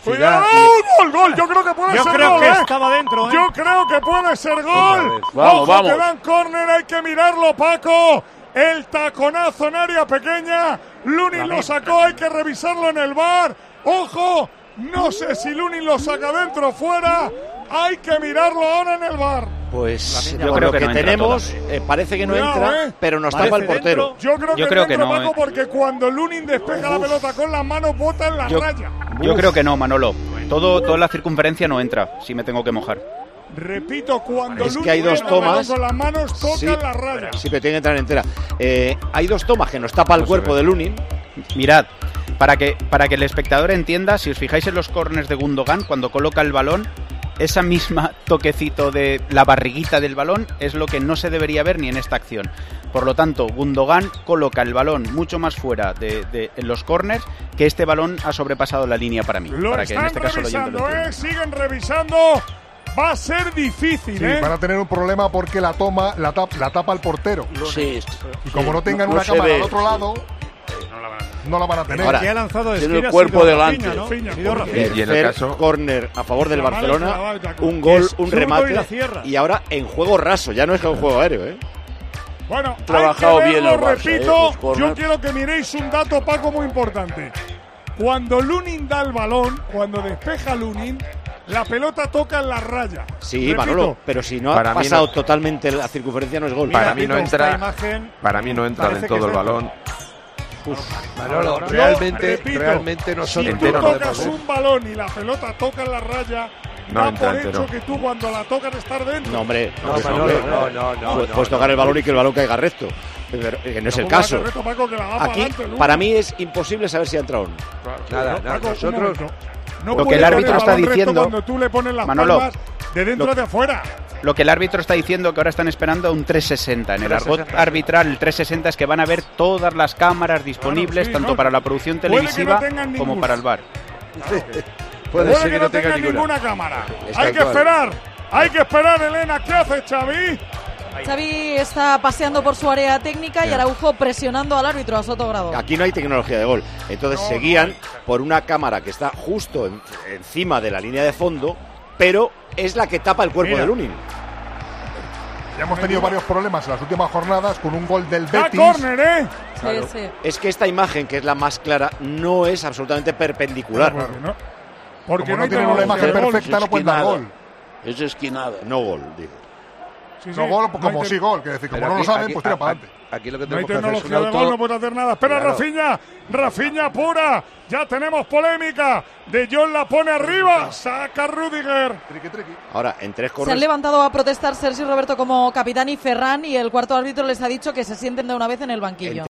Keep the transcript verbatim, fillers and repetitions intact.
Cuidado, gol, gol, yo creo que puede yo ser creo gol, que ¿eh? estaba dentro, ¿eh? Yo creo que puede ser gol. Vamos, Ojo, vamos. que dan córner, hay que mirarlo, Paco. El taconazo en área pequeña. Lunin lo sacó, hay que revisarlo en el V A R. Ojo, no sé si Lunin lo saca dentro o fuera. Hay que mirarlo ahora en el V A R. Pues yo por creo lo que, que, no tenemos, eh, parece que no Cuidado, entra, eh. pero nos Parece tapa el portero. dentro. Yo creo Yo que, creo que dentro, no, Paco, eh. porque cuando Lunin despeja la pelota con las manos, bota en la Yo, raya. yo creo que no, Manolo. Todo, toda la circunferencia no entra, si me tengo que mojar. Repito, cuando Es Lunin que hay dos toca el balón tomas. con las manos, toca Sí, en la raya. sí, pero tiene que entrar entera. Eh, hay dos tomas que nos tapa el No se cuerpo ve. de Lunin. Mirad, para que, para que el espectador entienda, si os fijáis en los corners de Gundogan, cuando coloca el balón, esa misma toquecito de la barriguita del balón es lo que no se debería ver ni en esta acción. Por lo tanto, Gundogan coloca el balón mucho más fuera de, de en los corners, que este balón ha sobrepasado la línea para mí. Lo para que en están este caso el oyente lo revisando, entienda. ¿eh? Siguen revisando. Va a ser difícil, Sí, ¿eh? van a tener un problema porque la toma la, tap, la tapa el portero. Sí, Y como no tengan no una se cámara ve. al otro lado, no la van a tener. Ahora, El que ha lanzado tiene Esquira el cuerpo ha sido delante. Rafinha, ¿no? Rafinha, Ha sido porque- Rafinha. Y en el Tercer caso- córner a favor del Clavado, Barcelona, clavado, clavado. un gol, Es un zurdo y remate la cierra. y ahora en juego raso, ya no es que un juego aéreo, ¿eh? Bueno, Trabajado hay que bien verlo, el Barça, repito. ¿eh? Los corners. Yo quiero que miréis un dato, Paco, muy importante. Cuando Lunin da el balón, cuando despeja Lunin, la pelota toca en la raya. Sí, Repito, Manolo, pero si no ha Para mí pasado no. totalmente la circunferencia no es gol. Para mí no Esta entra, imagen para mí no entra parece del que todo el es dentro. balón. Manolo, Yo realmente, repito, realmente nosotros si no tú entero no tocas podemos ver. un balón y la pelota toca en la raya, No da entra por entero. hecho que tú cuando la tocas estar dentro. No, hombre, No, pues, Manolo, hombre, no, no, no. Puedes no, puedes tocar no. el balón y que el balón caiga recto. Pero, eh, no es el Ponga caso. reto, Paco, que la va Aquí, adelante, Lunin. para mí es imposible saber si ha entrado o no. Nada, No, nada, Paco, un nosotros. momento. No Lo que puede el dar árbitro está balón recto diciendo- cuando tú le pones las Manolo, palmas de dentro lo- de afuera. Lo que el árbitro está diciendo que ahora están esperando un trescientos sesenta. En el argot arbitral, el trescientos sesenta es que van a ver todas las cámaras disponibles, sí, tanto ¿no? para la producción Puede que no televisiva tengan como ninguna. para el V A R. Puede Puede ser que que no no tenga tengan ninguna. ninguna cámara. Es Hay tal que cual. esperar. Hay que esperar, Elena. ¿Qué hace Xavi? Xavi está paseando por su área técnica y Araujo presionando al árbitro, a Soto Grado. Aquí no hay tecnología de gol. Entonces No, seguían no por una cámara que está justo en- encima de la línea de fondo, pero es la que tapa el cuerpo Mira. de Lunin. Ya hemos tenido varios problemas en las últimas jornadas con un gol del Da Betis. córner, ¿eh? Sí, sí. Es que esta imagen, que es la más clara, no es absolutamente perpendicular. Porque no, porque Como no no hay tienen una tecnología imagen de gol. perfecta, no pueden dar esquinada. gol. Es esquinada. No gol, digo. Sí, sí, No gol, no hay como te- sí gol. Que decir, como Pero no lo aquí- saben, aquí- pues tira a- para a- adelante. Aquí lo que No hay tenemos que hacer es un tecnología de auto. gol, no puede hacer nada. Espera, Claro. Rafinha. Rafinha pura. Ya tenemos polémica. De Jong la pone arriba. Saca Rudiger. Triqui, triqui. Ahora, en tres Se han corners. levantado a protestar Sergio Roberto como capitán y Ferran, y el cuarto árbitro les ha dicho que se sienten de una vez en el banquillo.